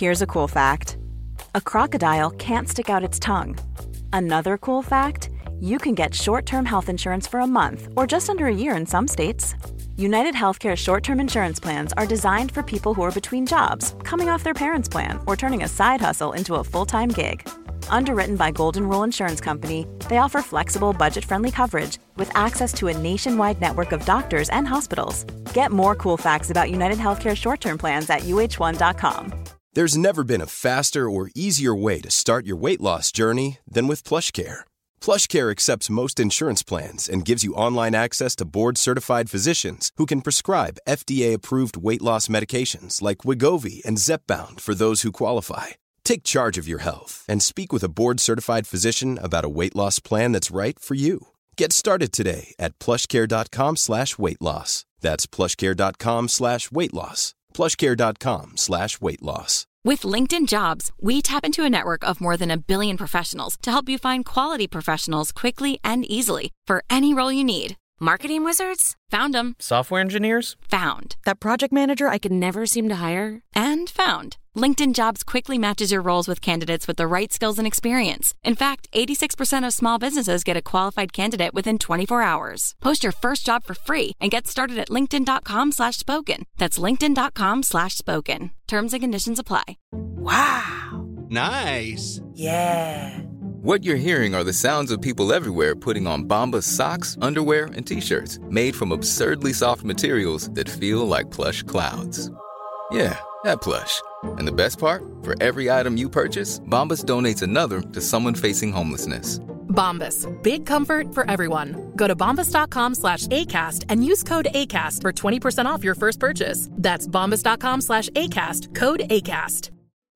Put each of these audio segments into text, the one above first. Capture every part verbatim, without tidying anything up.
Here's a cool fact. A crocodile can't stick out its tongue. Another cool fact, you can get short-term health insurance for a month or just under a year in some states. United Healthcare short-term insurance plans are designed for people who are between jobs, coming off their parents' plan, or turning a side hustle into a full-time gig. Underwritten by Golden Rule Insurance Company, they offer flexible, budget-friendly coverage with access to a nationwide network of doctors and hospitals. Get more cool facts about United Healthcare short-term plans at U H one dot com. There's never been a faster or easier way to start your weight loss journey than with PlushCare. PlushCare accepts most insurance plans and gives you online access to board-certified physicians who can prescribe F D A-approved weight loss medications like Wegovy and Zepbound for those who qualify. Take charge of your health and speak with a board-certified physician about a weight loss plan that's right for you. Get started today at plushcare.com slash weight loss. That's plushcare.com slash weight loss. plushcare.com slash weight loss. With LinkedIn Jobs, we tap into a network of more than a billion professionals to help you find quality professionals quickly and easily for any role you need. Marketing wizards? Found them. Software engineers? Found. That project manager I could never seem to hire? And found. LinkedIn Jobs quickly matches your roles with candidates with the right skills and experience. In fact, eighty-six percent of small businesses get a qualified candidate within twenty-four hours. Post your first job for free and get started at linkedin.com slash spoken. That's linkedin.com slash spoken. Terms and conditions apply. Wow. Nice. Yeah. What you're hearing are the sounds of people everywhere putting on Bombas socks, underwear, and T-shirts made from absurdly soft materials that feel like plush clouds. Yeah, that plush. And the best part? For every item you purchase, Bombas donates another to someone facing homelessness. Bombas. Big comfort for everyone. Go to bombas.com slash ACAST and use code ACAST for twenty percent off your first purchase. That's bombas.com slash ACAST. Code ACAST.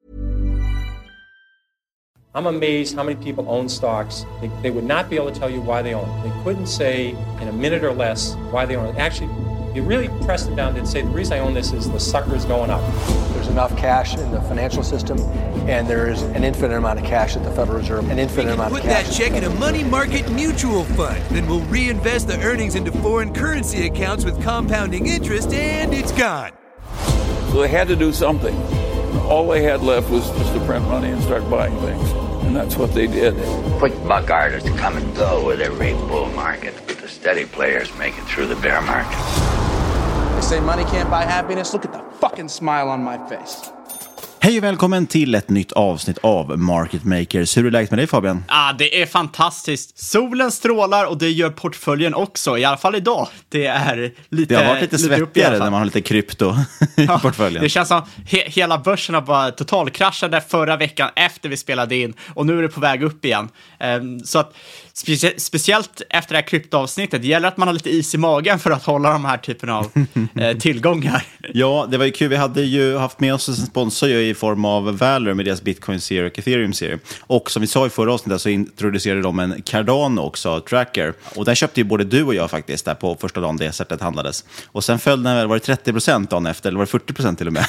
I'm amazed how many people own stocks. They, they would not be able to tell you why they own it. They couldn't say in a minute or less why they own it. Actually, you really press them down and say, the reason I own this is the sucker's going up. There's enough cash in the financial system, and there's an infinite amount of cash at the Federal Reserve, an infinite amount of cash. Put that check in a money market mutual fund. Then we'll reinvest the earnings into foreign currency accounts with compounding interest, and it's gone. So they had to do something. All they had left was just to print money and start buying things. And that's what they did. Quick buck artists come and go with every bull market, but the steady players make it through the bear market. They say money can't buy happiness. Look at the fucking smile on my face. Hej och välkommen till ett nytt avsnitt av Market Makers. Hur är det läget med dig, Fabian? Ah, det är fantastiskt. Solen strålar och det gör portföljen också, i alla fall idag. Det är lite... Det har varit lite svettigare när man har lite krypto i ja, portföljen. Det känns som he- hela börsen har bara totalkraschade förra veckan efter vi spelade in. Och nu är det på väg upp igen. Um, så att specie- speciellt efter det här kryptoavsnittet, det gäller att man har lite is i magen för att hålla de här typen av eh, tillgångar. Ja, det var ju kul. Vi hade ju haft med oss en sponsor i form av Valor med deras Bitcoin Series och Ethereum Series. Och som vi sa i förra avsnittet så introducerade de en Cardano också, Tracker. Och där köpte ju både du och jag faktiskt där på första dagen det sättet handlades. Och sen följde den väl, var det trettio procent dagen efter, eller var det fyrtio procent till och med?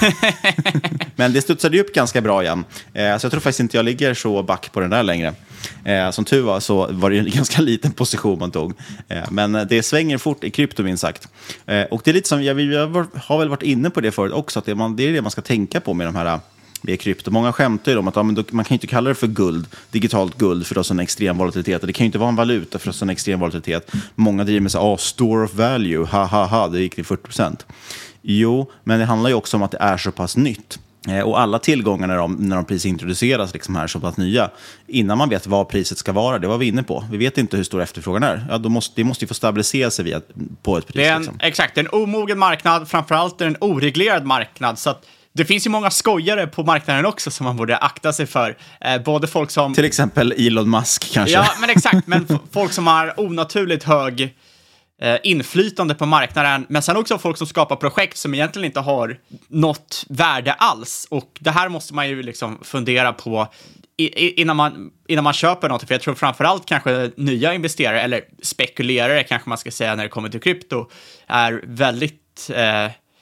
Men det studsade ju upp ganska bra igen. Eh, så jag tror faktiskt inte jag ligger så back på den där längre. Eh, som tur var så var det en ganska liten position man tog. Eh, men det svänger fort i krypto, minst sagt. Eh, och det är lite som, jag, jag har väl varit inne på det förut också, att det är, man, det är det man ska tänka på med de här med krypto. Många skämtar ju om att ja, men då, man kan ju inte kalla det för guld, digitalt guld, för då sån extrem volatilitet. Det kan ju inte vara en valuta för sån extrem volatilitet. Många driver med sig, ah, store of value, ha ha ha, det gick till fyrtio procent. Jo, men det handlar ju också om att det är så pass nytt. Och alla tillgångar när de, när de precis introduceras liksom här så pass nya, innan man vet vad priset ska vara, det var vi inne på. Vi vet inte hur stor efterfrågan är. Ja, då måste, det måste ju få stabilisera sig via, på ett pris. Det är en, liksom. Exakt, det är en omogen marknad, framförallt är det en oreglerad marknad, så att det finns ju många skojare på marknaden också som man borde akta sig för. Eh, både folk som... Till exempel Elon Musk kanske. Ja, men exakt. Men f- folk som har onaturligt hög eh, inflytande på marknaden. Men sen också folk som skapar projekt som egentligen inte har något värde alls. Och det här måste man ju liksom fundera på i, i, innan, man, innan man köper något. För jag tror framförallt kanske nya investerare, eller spekulerare kanske man ska säga när det kommer till krypto, är väldigt... Eh,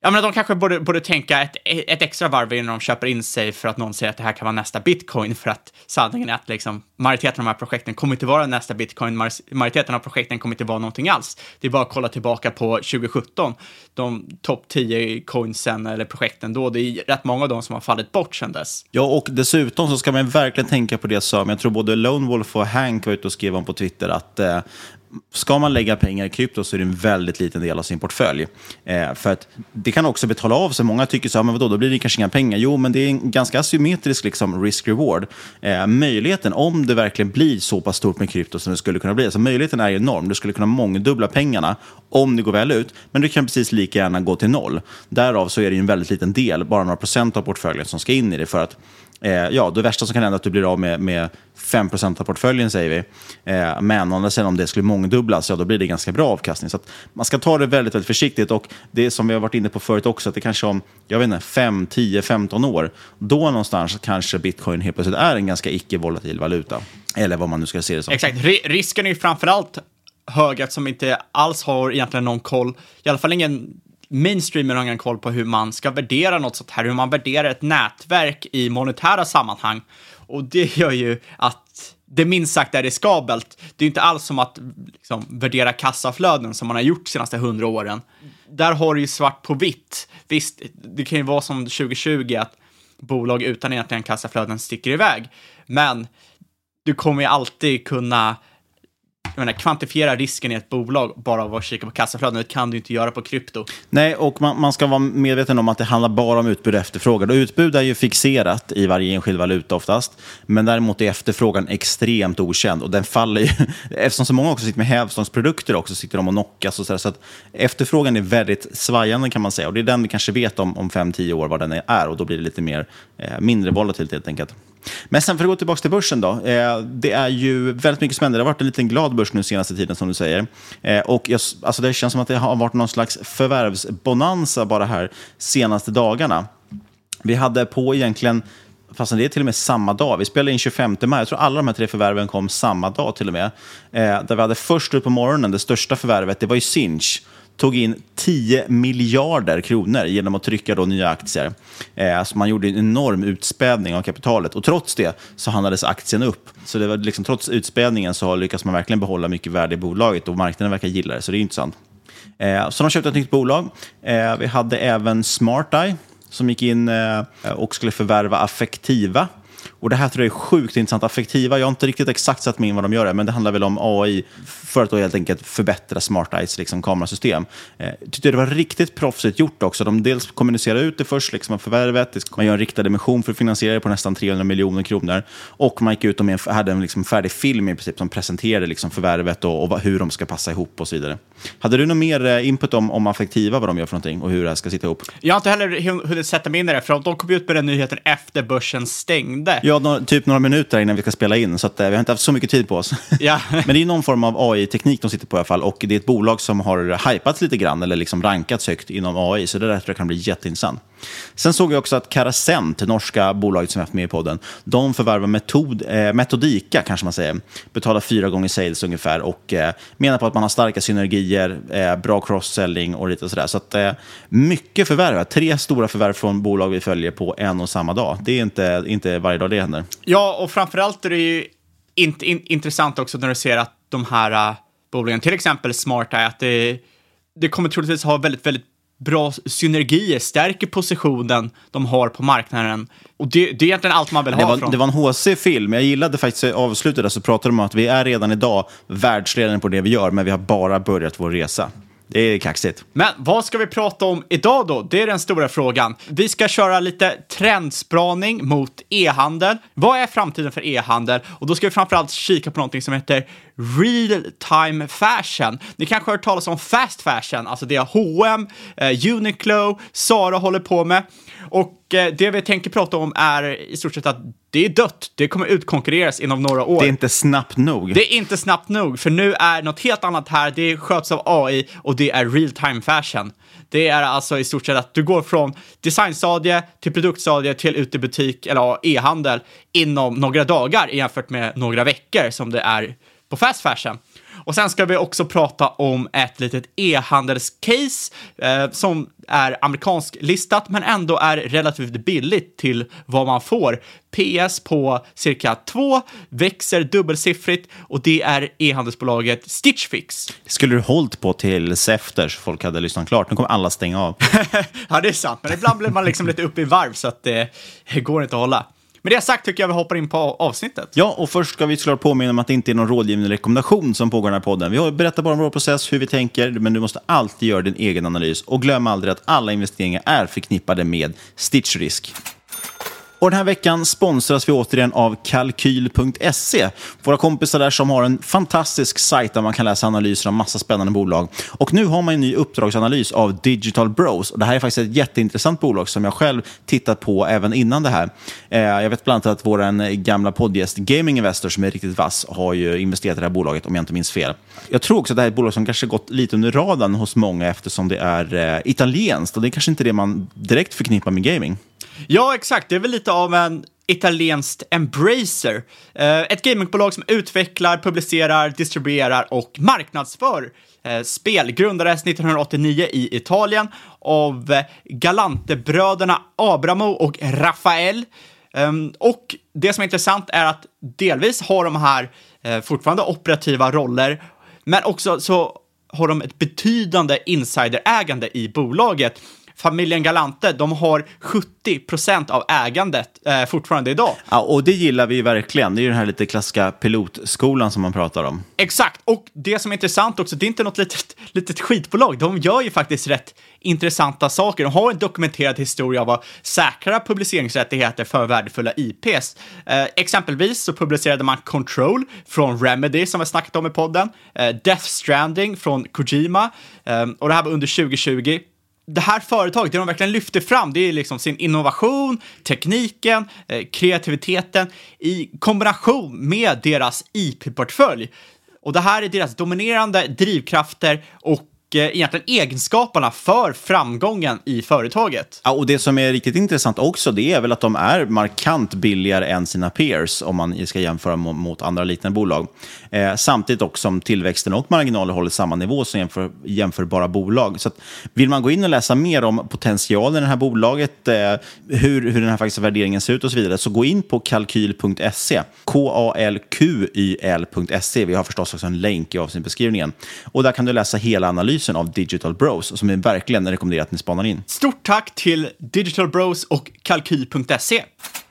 Ja, men de kanske borde, borde tänka ett, ett extra varv innan de köper in sig för att någon säger att det här kan vara nästa bitcoin, för att sanningen är att liksom, majoriteten av de här projekten kommer inte vara nästa bitcoin, majoriteten av projekten kommer inte vara någonting alls. Det är bara att kolla tillbaka på tjugo sjutton, de topp tio coinsen eller projekten då, det är rätt många av dem som har fallit bort sedan dess. Ja, och dessutom så ska man verkligen tänka på det som jag tror både Lone Wolf och Hank var ute och skrev om på Twitter, att eh, ska man lägga pengar i krypto så är det en väldigt liten del av sin portfölj. Eh, för att det kan också betala av sig. Många tycker så, men vadå, då blir det kanske inga pengar. Jo, men det är en ganska asymmetrisk liksom, risk-reward. Eh, möjligheten, om det verkligen blir så pass stort med krypto som det skulle kunna bli, alltså möjligheten är enorm. Du skulle kunna mångdubbla pengarna om det går väl ut, men du kan precis lika gärna gå till noll. Därav så är det en väldigt liten del, bara några procent av portföljen som ska in i det, för att Eh, ja, det värsta som kan hända är att du blir av med, med fem procent av portföljen, säger vi. Eh, men om det, om det skulle mångdubblas, ja, då blir det ganska bra avkastning. Så att man ska ta det väldigt, väldigt försiktigt. Och det som vi har varit inne på förut också, att det kanske om, jag vet inte, fem, tio, femton år, då någonstans kanske bitcoin helt plötsligt är en ganska icke-volatil valuta. Eller vad man nu ska se det som. Exakt, R- risken är ju framförallt hög eftersom inte alls har egentligen någon koll, i alla fall ingen mainstreamen har ingen koll på hur man ska värdera något sånt här, hur man värderar ett nätverk i monetära sammanhang. Och det gör ju att det minst sagt är riskabelt. Det är inte alls som att liksom, värdera kassaflöden som man har gjort de senaste hundra åren. Där har du ju svart på vitt. Visst, det kan ju vara som tjugo tjugo att bolag utan egentligen kassaflöden sticker iväg. Men du kommer ju alltid kunna jag menar, kvantifiera risken i ett bolag bara av att kika på kassaflöden. Det kan du inte göra på krypto. Nej, och man, man ska vara medveten om att det handlar bara om utbud och efterfrågan. Och utbud är ju fixerat i varje enskild valuta oftast. Men däremot är efterfrågan extremt okänd. Och den faller ju, eftersom så många också sitter med hävstångsprodukter också, sitter de och knockas och sådär. Så att efterfrågan är väldigt svajande, kan man säga. Och det är den vi kanske vet om, om fem till tio år vad den är. Och då blir det lite mer, eh, mindre volatilt helt enkelt. Men sen för att gå tillbaka till börsen då. Eh, det är ju väldigt mycket spännande. Det har varit en liten glad börs nu senaste tiden, som du säger. Eh, och jag, alltså det känns som att det har varit någon slags förvärvsbonanza bara här senaste dagarna. Vi hade på egentligen, fast det är till och med samma dag. Vi spelade in tjugofemte maj. Jag tror alla de här tre förvärven kom samma dag till och med. Eh, där vi hade först upp på morgonen, det största förvärvet, det var ju Sinch. Tog in tio miljarder kronor genom att trycka då nya aktier. Eh, så man gjorde en enorm utspädning av kapitalet. Och trots det så handlades aktien upp. Så det var liksom, trots utspädningen så lyckas man verkligen behålla mycket värde i bolaget. Och marknaden verkar gilla det, så det är intressant. Eh, så de köpte ett nytt bolag. Eh, vi hade även SmartEye som gick in eh, och skulle förvärva Affektiva. Och det här tror jag är sjukt intressant. Affektiva, jag har inte riktigt exakt satt mig in vad de gör, men det handlar väl om A I för att då helt enkelt förbättra SmartEyes liksom, kamerasystem. Eh, tyckte det var riktigt proffsigt gjort också. De dels kommunicerar ut det först, liksom förvärvet. Man gör en riktad emission för att finansiera det på nästan trehundra miljoner kronor. Och man gick ut och hade en liksom, färdig film i princip som presenterade liksom, förvärvet och, och hur de ska passa ihop och så vidare. Hade du något mer input om, om Affektiva, vad de gör för någonting och hur det här ska sitta ihop? Jag har inte heller hunnit sätta mig in i det, för de kom ut med den nyheten efter börsen stängde. Ja, no, typ några minuter innan vi ska spela in, så att, eh, vi har inte haft så mycket tid på oss. Ja. Men det är någon form av A I-teknik de sitter på i alla fall, och det är ett bolag som har hypats lite grann eller liksom rankats högt inom A I, så det där tror jag kan bli jätteintressant. Sen såg jag också att Carasent, norska bolaget som jag haft med i podden, de förvärvar metod, eh, Metodika, kanske man säger, betalar fyra gånger sales ungefär och eh, menar på att man har starka synergier, eh, bra cross-selling och lite sådär. Så att eh, mycket förvärv, tre stora förvärv från bolag vi följer på en och samma dag. Det är inte, inte varje dag det händer. Ja, och framförallt är det ju inte in, intressant också när du ser att de här uh, bolagen, till exempel SmartEye, att det, det kommer troligtvis ha väldigt, väldigt bra synergier, stärker positionen de har på marknaden. Och det, det är egentligen allt man vill det ha var, från. Det var en H C-film. Jag gillade faktiskt avslutet där, så pratade de om att vi är redan idag världsledande på det vi gör, men vi har bara börjat vår resa. Det är kaxigt. Men vad ska vi prata om idag då? Det är den stora frågan. Vi ska köra lite trendspaning mot e-handel. Vad är framtiden för e-handel? Och då ska vi framförallt kika på någonting som heter real-time fashion. Ni kanske har hört talas om fast fashion. Alltså det är H och M, eh, Uniqlo, Zara håller på med. Och eh, det vi tänker prata om är i stort sett att det är dött. Det kommer utkonkurreras inom några år. Det är inte snabbt nog. Det är inte snabbt nog, för nu är något helt annat här. Det sköts av A I och det är real-time fashion. Det är alltså i stort sett att du går från designstadie till produktstadie till ute i butik eller e-handel inom några dagar jämfört med några veckor som det är på fast fashion. Och sen ska vi också prata om ett litet e-handelscase eh, som är amerikansk listat men ändå är relativt billigt till vad man får. P S på cirka två, växer dubbelsiffrigt och det är e-handelsbolaget Stitch Fix. Skulle du hållit på tills efter så folk hade lyssnat klart? Nu kommer alla stänga av. Ja, det är sant. Men ibland blir man liksom lite uppe i varv så att det går inte att hålla. Med det sagt tycker jag vi hoppar in på avsnittet. Ja, och först ska vi såklart påminna om att det inte är någon rådgivande rekommendation som pågår i den här podden. Vi har berättat bara om vår process, hur vi tänker, men du måste alltid göra din egen analys. Och glöm aldrig att alla investeringar är förknippade med Stitch-risk. Och den här veckan sponsras vi återigen av kalkyl punkt se. Våra kompisar där som har en fantastisk sajt där man kan läsa analyser av massa spännande bolag. Och nu har man en ny uppdragsanalys av Digital Bros. Och det här är faktiskt ett jätteintressant bolag som jag själv tittat på även innan det här. Eh, jag vet bland annat att vår gamla poddgäst Gaming Investor som är riktigt vass har ju investerat i det här bolaget om jag inte minns fel. Jag tror också att det här är ett bolag som kanske gått lite under radarn hos många eftersom det är eh, italienskt. Och det är kanske inte det man direkt förknippar med gaming. Ja, exakt. Det är väl lite av en italienskt Embracer. Eh, ett gamingbolag som utvecklar, publicerar, distribuerar och marknadsför eh, spel. Grundades nittonhundraåttionio i Italien av eh, Galantebröderna Abramo och Rafael. Um, och det som är intressant är att delvis har de här eh, fortfarande operativa roller, men också så har de ett betydande insiderägande i bolaget. Familjen Galante, de har sjuttio procent av ägandet eh, fortfarande idag. Ja, och det gillar vi verkligen. Det är ju den här lite klassiska pilotskolan som man pratar om. Exakt, och det som är intressant också, det är inte något litet, litet skitbolag. De gör ju faktiskt rätt intressanta saker. De har en dokumenterad historia av att säkra publiceringsrättigheter för värdefulla I P:s. Eh, exempelvis så publicerade man Control från Remedy som vi snackat om i podden. Eh, Death Stranding från Kojima. Eh, och det här var under tjugo tjugo. Det här företaget, det de verkligen lyfter fram, det är liksom sin innovation, tekniken, eh, kreativiteten i kombination med deras I P-portfölj. Och det här är deras dominerande drivkrafter och egentligen egenskaperna för framgången i företaget. Ja, och det som är riktigt intressant också, det är väl att de är markant billigare än sina peers om man ska jämföra mot andra liknande bolag. Eh, samtidigt också som tillväxten och marginaler håller samma nivå som jämför, jämförbara bolag. Så att, vill man gå in och läsa mer om potentialen i det här bolaget, eh, hur, hur den här faktiska värderingen ser ut och så vidare, så gå in på kalkyl punkt se. K A L Q Y L punkt se. Vi har förstås också en länk i avsnittbeskrivningen. Och där kan du läsa hela analysen av Digital Bros som är verkligen rekommenderat att ni spanar in. Stort tack till Digital Bros och kalkyl punkt se.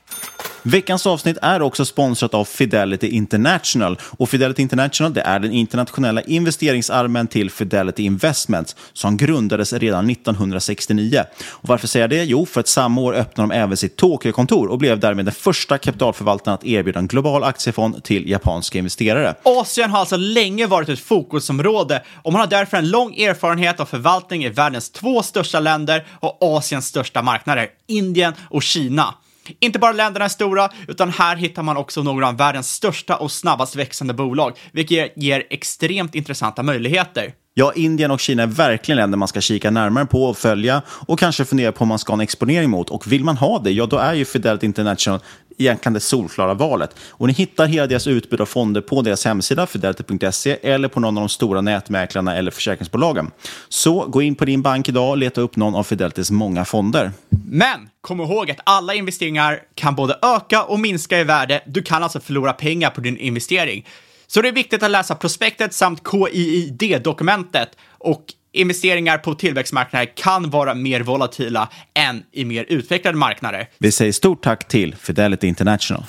Veckans avsnitt är också sponsrat av Fidelity International. Och Fidelity International, det är den internationella investeringsarmen till Fidelity Investments som grundades redan nittonhundrasextionio. Och varför säger jag det? Jo, för att samma år öppnade de även sitt Tokyo-kontor och blev därmed den första kapitalförvaltaren att erbjuda en global aktiefond till japanska investerare. Asien har alltså länge varit ett fokusområde och man har därför en lång erfarenhet av förvaltning i världens två största länder och Asiens största marknader, Indien och Kina. Inte bara länderna är stora, utan här hittar man också några av världens största och snabbast växande bolag, vilket ger extremt intressanta möjligheter. Ja, Indien och Kina är verkligen länder man ska kika närmare på och följa och kanske fundera på om man ska ha en exponering mot. Och vill man ha det, ja då är ju Fidelity International egentligen det solklara valet. Och ni hittar hela deras utbud av fonder på deras hemsida fidelity punkt se eller på någon av de stora nätmäklarna eller försäkringsbolagen. Så gå in på din bank idag och leta upp någon av Fidelitys många fonder. Men kom ihåg att alla investeringar kan både öka och minska i värde. Du kan alltså förlora pengar på din investering. Så det är viktigt att läsa prospektet samt K I I D-dokumentet, och investeringar på tillväxtmarknader kan vara mer volatila än i mer utvecklade marknader. Vi säger stort tack till Fidelity International.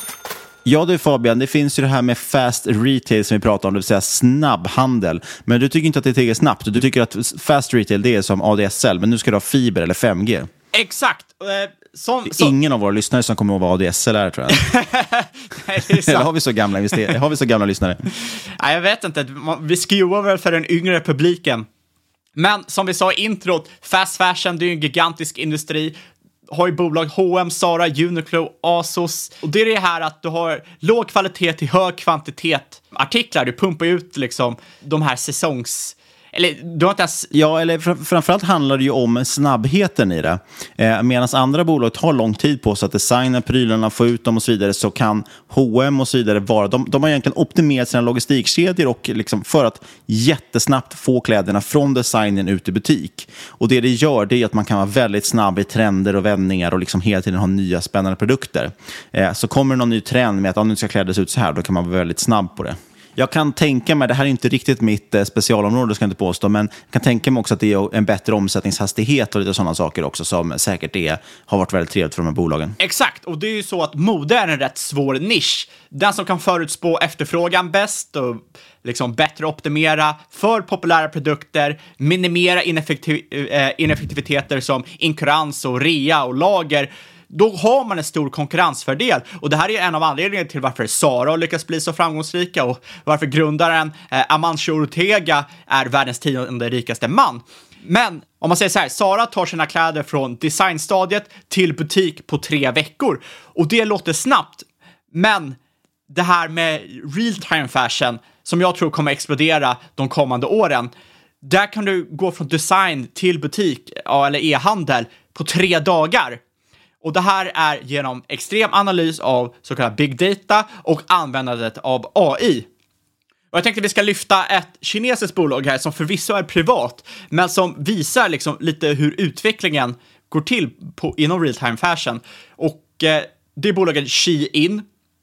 Ja du Fabian, det finns ju det här med fast retail som vi pratar om, det vill säga snabbhandel. Men du tycker inte att det är tillräckligt snabbt. Du tycker att fast retail det är som A D S L, men nu ska du ha fiber eller fem G. Exakt. Eh, som, det är så... ingen av våra lyssnare som kommer att vara A D S L här, tror jag. Nej, det är sant. Eller har vi så gamla invester- har vi så gamla lyssnare? Nej, jag vet inte. Vi skruvar väl för den yngre publiken. Men som vi sa i introt, fast fashion, det är ju en gigantisk industri. Har ju bolag H och M, Zara, Uniqlo, Asos. Och det är det här att du har låg kvalitet till hög kvantitet artiklar. Du pumpar ut liksom de här säsongs eller du har inte ens... Ja, eller fr- framförallt handlar det ju om snabbheten i det. Eh, Medan andra bolag tar lång tid på sig att designa prylarna, få ut dem och så vidare, så kan H och M och så vidare vara... De, de har egentligen optimerat sina logistikkedjor och liksom för att jättesnabbt få kläderna från designen ut i butik. Och det det gör, det är att man kan vara väldigt snabb i trender och vändningar och liksom hela tiden ha nya spännande produkter. Eh, så kommer det någon ny trend med att om nu ska kläder se ut så här, då kan man vara väldigt snabb på det. Jag kan tänka mig, det här är inte riktigt mitt eh, specialområde, ska jag inte påstå, men jag kan tänka mig också att det är en bättre omsättningshastighet och lite sådana saker också som säkert är, har varit väldigt trevligt för de här bolagen. Exakt, och det är ju så att mode är en rätt svår nisch. Den som kan förutspå efterfrågan bäst och liksom bättre optimera för populära produkter, minimera ineffektiv- äh, ineffektiviteter som inkurans och rea och lager, då har man en stor konkurrensfördel. Och det här är en av anledningarna till varför Zara har lyckats bli så framgångsrika och varför grundaren eh, Amancio Ortega är världens tionde rikaste man. Men om man säger så här, Zara tar sina kläder från designstadiet till butik på tre veckor. Och det låter snabbt, men det här med real-time fashion som jag tror kommer explodera de kommande åren, där kan du gå från design till butik eller e-handel på tre dagar. Och det här är genom extrem analys av så kallad big data och användandet av A I. Och jag tänkte att vi ska lyfta ett kinesiskt bolag här som förvisso är privat, men som visar liksom lite hur utvecklingen går till på, inom real-time fashion. Och eh, det är bolaget Shein.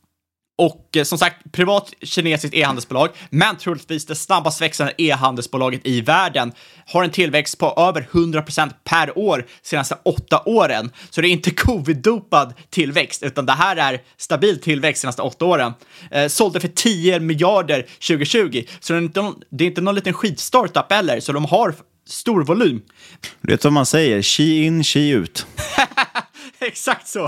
Och eh, som sagt, privat kinesiskt e-handelsbolag, men troligtvis det snabbast växande e-handelsbolaget i världen, har en tillväxt på över hundra procent per år de senaste åtta åren. Så det är inte covid-dopad tillväxt, utan det här är stabil tillväxt de senaste åtta åren. Eh, sålde för tio miljarder tjugo tjugo, så det är, inte någon, det är inte någon liten skitstartup eller, så de har stor volym. Du vet vad man säger, she in, she ut. Exakt så.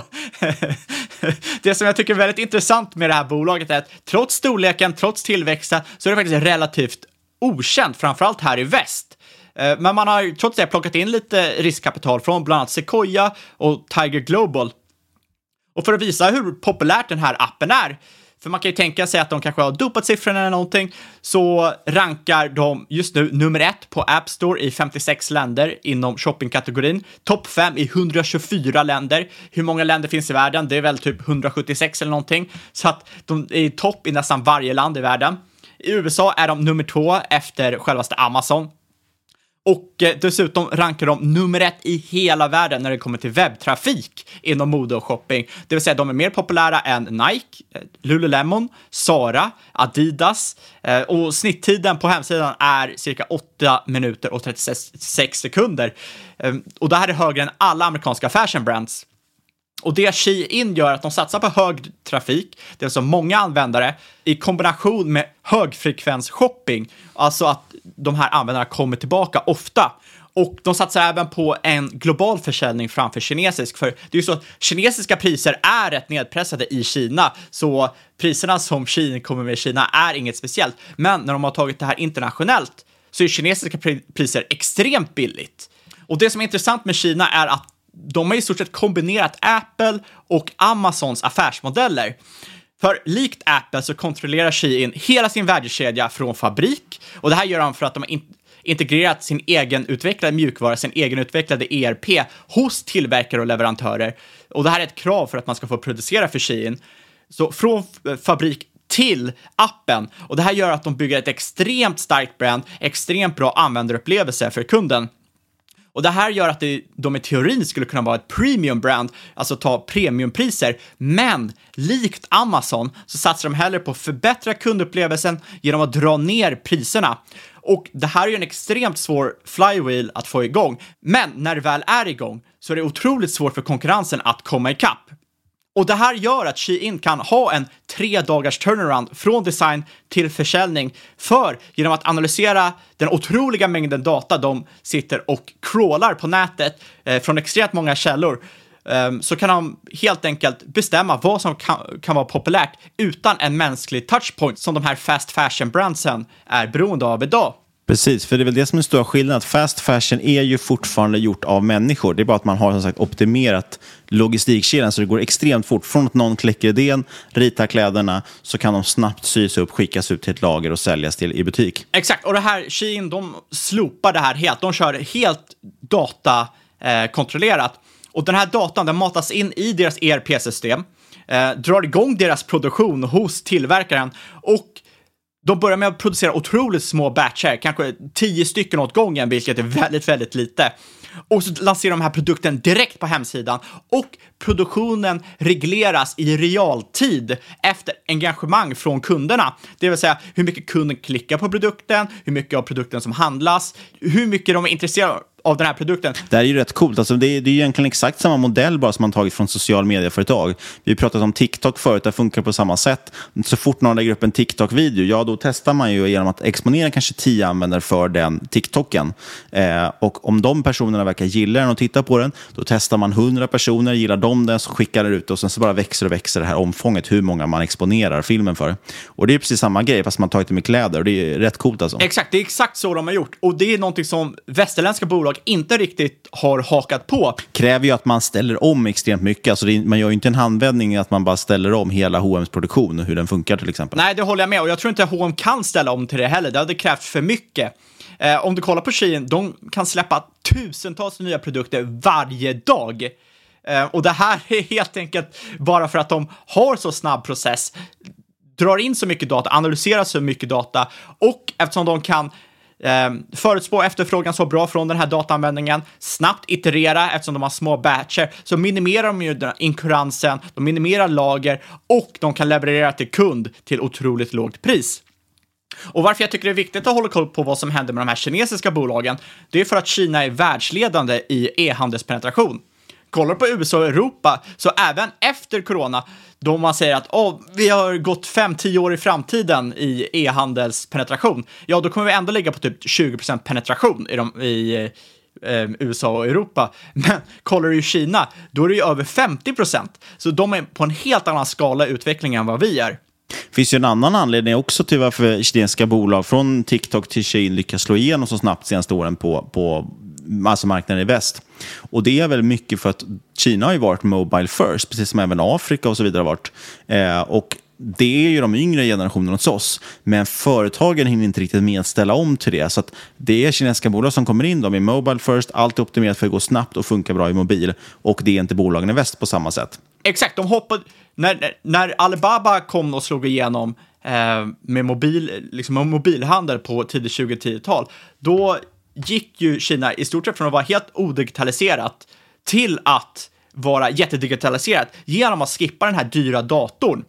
Det som jag tycker är väldigt intressant med det här bolaget är att trots storleken, trots tillväxten, så är det faktiskt relativt okänt, framförallt här i väst. Men man har trots det plockat in lite riskkapital från bland annat Sequoia och Tiger Global. Och för att visa hur populärt den här appen är, för man kan ju tänka sig att de kanske har dopat siffrorna eller någonting, så rankar de just nu nummer ett på App Store i femtiosex länder inom shoppingkategorin. Topp fem i hundratjugofyra länder. Hur många länder finns i världen? Det är väl typ hundrasjuttiosex eller någonting. Så att de är i topp i nästan varje land i världen. I U S A är de nummer två efter självaste Amazon. Och eh, dessutom rankar de nummer ett i hela världen när det kommer till webbtrafik inom mode och shopping. Det vill säga de är mer populära än Nike, Lululemon, Zara, Adidas. Eh, och snitttiden på hemsidan är cirka åtta minuter och trettiosex sekunder. Eh, och det här är högre än alla amerikanska fashion brands. Och det Shein gör att de satsar på hög trafik, det är alltså många användare, i kombination med högfrekvens shopping. Alltså att de här användarna kommer tillbaka ofta. Och de satsar även på en global försäljning framför kinesisk. För det är ju så att kinesiska priser är rätt nedpressade i Kina. Så priserna som Shein kommer med i Kina är inget speciellt. Men när de har tagit det här internationellt så är kinesiska priser extremt billigt. Och det som är intressant med Kina är att de har i stort sett kombinerat Apple och Amazons affärsmodeller. För likt Apple så kontrollerar Shein hela sin värdekedja från fabrik. Och det här gör de för att de har in- integrerat sin egen utvecklade mjukvara, sin egen utvecklade E R P hos tillverkare och leverantörer. Och det här är ett krav för att man ska få producera för Shein. Så från f- fabrik till appen. Och det här gör att de bygger ett extremt starkt brand, extremt bra användarupplevelse för kunden. Och det här gör att det, de i teorin skulle kunna vara ett premium brand, alltså ta premiumpriser. Men likt Amazon så satsar de hellre på att förbättra kundupplevelsen genom att dra ner priserna. Och det här är ju en extremt svår flywheel att få igång. Men när det väl är igång så är det otroligt svårt för konkurrensen att komma ikapp. Och det här gör att Shein kan ha en tre dagars turnaround från design till försäljning. För genom att analysera den otroliga mängden data de sitter och crawlar på nätet eh, från extremt många källor, eh, så kan de helt enkelt bestämma vad som kan, kan vara populärt utan en mänsklig touchpoint som de här fast fashion brandsen är beroende av idag. Precis, för det är väl det som är stora skillnaden. Att fast fashion är ju fortfarande gjort av människor. Det är bara att man har som sagt optimerat logistikkedjan så det går extremt fort. Från att någon kläcker idén, ritar kläderna, så kan de snabbt sys upp, skickas ut till ett lager och säljas till i butik. Exakt, och det här Shein, de slopar det här helt. De kör helt datakontrollerat. Eh, och den här datan, den matas in i deras E R P-system, eh, drar igång deras produktion hos tillverkaren och de börjar med att producera otroligt små batcher, kanske tio stycken åt gången, vilket är väldigt, väldigt lite. Och så lanserar de här produkten direkt på hemsidan och produktionen regleras i realtid efter engagemang från kunderna. Det vill säga hur mycket kunden klickar på produkten, hur mycket av produkten som handlas, hur mycket de är intresserade av den här produkten. Det här är ju rätt coolt. Alltså det, är, det är egentligen exakt samma modell bara som man tagit från social medieföretag. Vi pratat om TikTok förut, det funkar på samma sätt. Så fort någon lägger upp en TikTok-video, ja då testar man ju genom att exponera kanske tio användare för den TikToken. Eh, och om de personerna verkar gilla den och titta på den, då testar man hundra personer, gillar de den, så skickar det ut och sen så bara växer och växer det här omfånget, hur många man exponerar filmen för. Och det är precis samma grej fast man tagit det med kläder och det är rätt coolt alltså. Exakt, det är exakt så de har gjort. Och det är någonting som västerländska bolag inte riktigt har hakat på. Kräver ju att man ställer om extremt mycket. Alltså det är, man gör ju inte en handvändning att man bara ställer om hela H och M's produktion och hur den funkar till exempel. Nej, det håller jag med. Och jag tror inte H och M kan ställa om till det heller. Det hade krävt för mycket. Eh, om du kollar på Shein, de kan släppa tusentals nya produkter varje dag. Eh, och det här är helt enkelt bara för att de har så snabb process, drar in så mycket data, analyserar så mycket data och eftersom de kan Eh, förutspå efterfrågan så bra från den här dataanvändningen, snabbt iterera eftersom de har små batcher, så minimerar de ju den inkuransen, de minimerar lager och de kan leverera till kund till otroligt lågt pris. Och varför jag tycker det är viktigt att hålla koll på vad som händer med de här kinesiska bolagen, det är för att Kina är världsledande i e-handelspenetration. Kollar på U S A och Europa, så även efter corona, då man säger att oh, vi har gått fem till tio år i framtiden i e-handelspenetration, ja då kommer vi ändå ligga på typ tjugo procent penetration i, de, i eh, U S A och Europa. Men kollar du i Kina, då är det ju över femtio procent. Så de är på en helt annan skala utveckling än vad vi är. Det finns ju en annan anledning också till varför kinesiska bolag från TikTok till Shein lyckas slå igenom så snabbt senaste åren på, på alltså marknaden i väst. Och det är väl mycket för att Kina har ju varit mobile first, precis som även Afrika och så vidare har varit. Eh, och det är ju de yngre generationerna hos oss, men företagen hinner inte riktigt med att ställa om till det. Så att det är kinesiska bolag som kommer in, de är mobile first, allt är optimerat för att gå snabbt och funka bra i mobil. Och det är inte bolagen i väst på samma sätt. Exakt, de hoppade, när, när Alibaba kom och slog igenom eh, med mobil, liksom mobilhandel på tidigt tjugohundratal, då gick ju Kina i stort sett från att vara helt odigitaliserat till att vara jättedigitaliserat genom att skippa den här dyra datorn.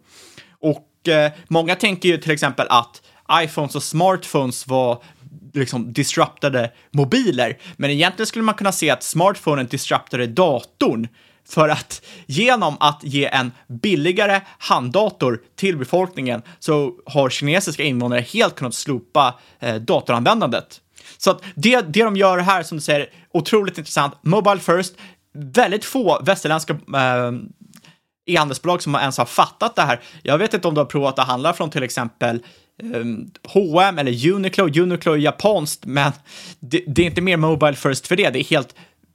Och eh, många tänker ju till exempel att iPhones och smartphones var liksom disruptade mobiler, men egentligen skulle man kunna se att smartphonen disruptade datorn, för att genom att ge en billigare handdator till befolkningen så har kinesiska invånare helt kunnat slopa eh, datoranvändandet. Så att det, det de gör här, som du säger, otroligt intressant. Mobile first, väldigt få västerländska eh, e-handelsbolag som ens har fattat det här. Jag vet inte om du har provat att handla från till exempel eh, H och M eller Uniqlo. Uniqlo är japanskt, men det, det är inte mer mobile first för det. Det är helt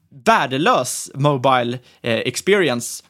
värdelös mobile eh, experience.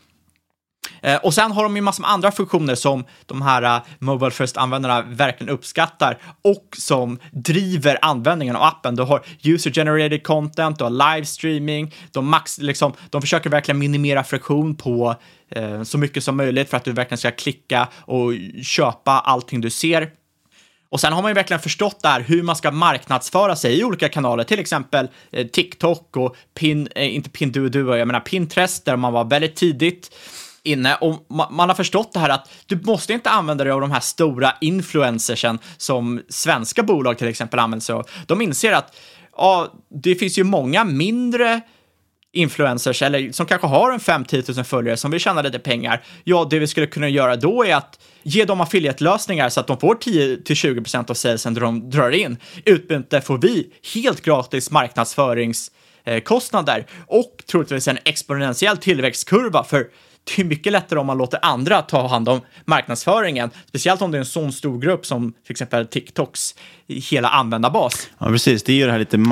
Eh, och sen har de ju massor med andra funktioner som de här uh, mobile first-användarna verkligen uppskattar och som driver användningen av appen. Du har user-generated content, du har livestreaming, de, max, liksom, de försöker verkligen minimera friktion på eh, så mycket som möjligt för att du verkligen ska klicka och köpa allting du ser. Och sen har man ju verkligen förstått där hur man ska marknadsföra sig i olika kanaler, till exempel eh, TikTok och Pin, eh, inte Pinduoduo, jag menar Pinterest, där man var väldigt tidigt inne, och ma- man har förstått det här att du måste inte använda dig av de här stora influencersen som svenska bolag till exempel använder sig av. De inser att ja, det finns ju många mindre influencers eller som kanske har en fem till tio tusen följare som vill tjäna lite pengar. Ja, det vi skulle kunna göra då är att ge dem affiliate-lösningar så att de får tio till tjugo procent av salesen där de drar in. Utbyte får vi helt gratis marknadsföringskostnader och troligtvis en exponentiell tillväxtkurva, för det är mycket lättare om man låter andra ta hand om marknadsföringen. Speciellt om det är en sån stor grupp som till exempel TikToks hela användarbas. Ja, precis. Det är ju det här lite